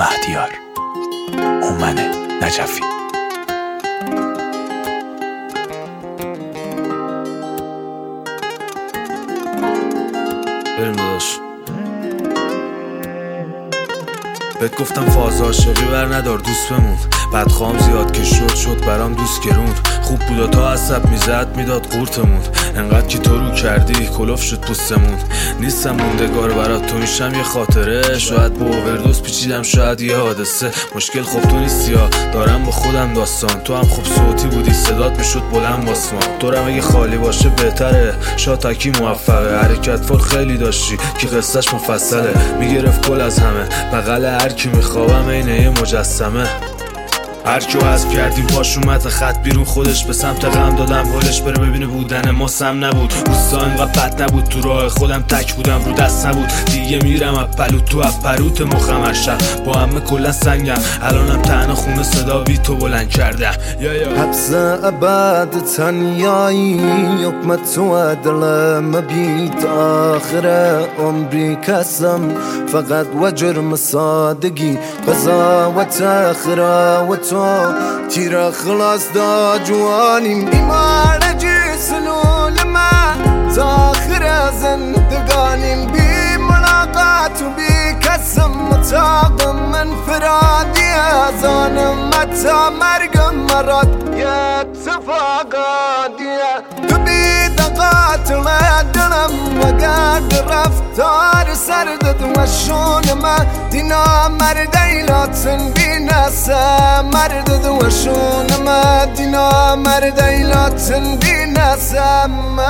مهدیار، هومن نجفی. بریم داداش. بهت گفتم فاز عاشقی بر ندار دوست بمون، بدخوام زیاد که شد برام دوست گرون. خوب بودا تا عصب میزد میداد قورتمون، انقدر که تو رو کردی کلوف شد پوستمون. نیستم موندگار برات تو میشم یه خاطره، شاید با اووردوز پیچیدم شاید یه حادثه. مشکل خب تو نیستی ها، دارم با خودم داستان. تو هم خوب صوتی بودی صدات میشد بلند باسمان. تو رم اگه خالی باشه بهتره، شاتکی موفقه. حرکت فال خیلی داشتی که قصهش مفصله، میگرفت کل از همه بغل هر کی میخوابم اینه یه مجسمه. هر کیو حذف کردیم پاش اومد خط بیرون، خودش به سمت غم دادم حالش بره ببینه بودن ما سم نبود. اوستا اینقدر بد نبود، تو راه خودم تک بودم رو دست نبود. دیگه میرم اپلوت تو اپروت مخم هر شب، با همه کلا سنگم. الانم تنها خونه صدا بی تو بلند کردم. حبس ابد تنیایی یقمت تو دلم بیت آخر عمری کسم، فقط و جرم سادگی قضاوت اخرا و تو تیرا خلاص دا جوانیم. بیمار جسنول ما تاخر زندگانیم، بی ملاقات و بی کسم متاقم من فرادی ازانم متا مرگم مراد یا اتفاقاتیه. تو بی دقات لدلم وقد رفتار سردت وشون ما دینا مردی لاتن بی نسا مردد وشون ما دینا مردی لاتن بی نسا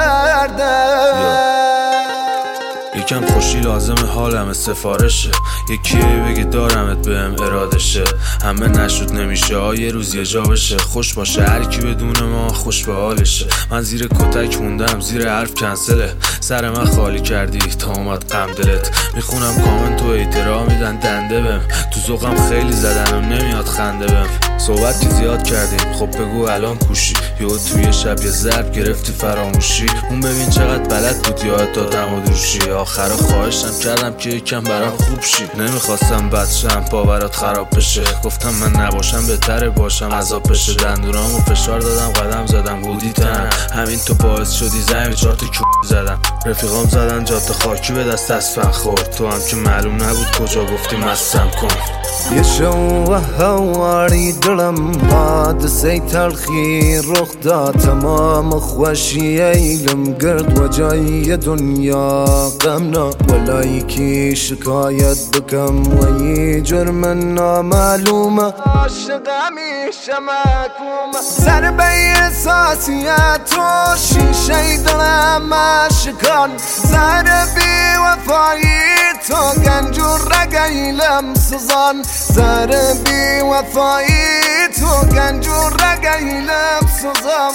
مرده. یکم خوشی لازمه حالم سفارشه، یکی بگه دارمت بهم ارادشه. همه نشد نمیشه یه روز یه جا بشه، خوش باشه هر کی بدون ما خوش به حالشه. من زیر کتک موندم زیر حرف کنسله، سر من خالی کردی تا اومد غم دلت. میخونم کامنت و احترام میدن دنده بهم، تو ذوقم خیلی زدنم نمیاد خنده بهم. صحبت که زیاد کردیم خب بگو الان کوشی، یهو توی شب یه ضرب گرفتی فراموشی. اون ببین چقدر بلد بود یاد دادم و دوشی، آخر خواهشم کردم که یکم برام خوب شی. نمیخواستم بچم باورات خراب بشه، گفتم من نباشم بهتره باشم عذاب بشه. دندونامو فشار دادم قدم زدم بودی تن، همین تو باعث شدی زمین 4 تا زدم. رفیقام زدن جاده خاکی به دست از فن خورد، تو هم که معلوم نبود کجا گفتی مستم کن. یه شو هواری دلم حادثه تلخی رخ داد، تمام خوشی ایلم گرد و جای دنیا غمنا. ولایکی شکایت بکم و یه جرم نامعلومه، عاشقمی شمکومه. سر به احساسیت و شیشه دلم عاشقان، سر بی وفایی تو گنج و رگیلم سوزان. سر بی وفایی تو گنج و رگیلم سوزان.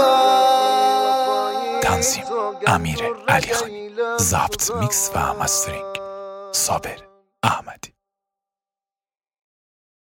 تنظیم امیر علیخانی، ضبط میکس و مسترینگ صابر احمدی.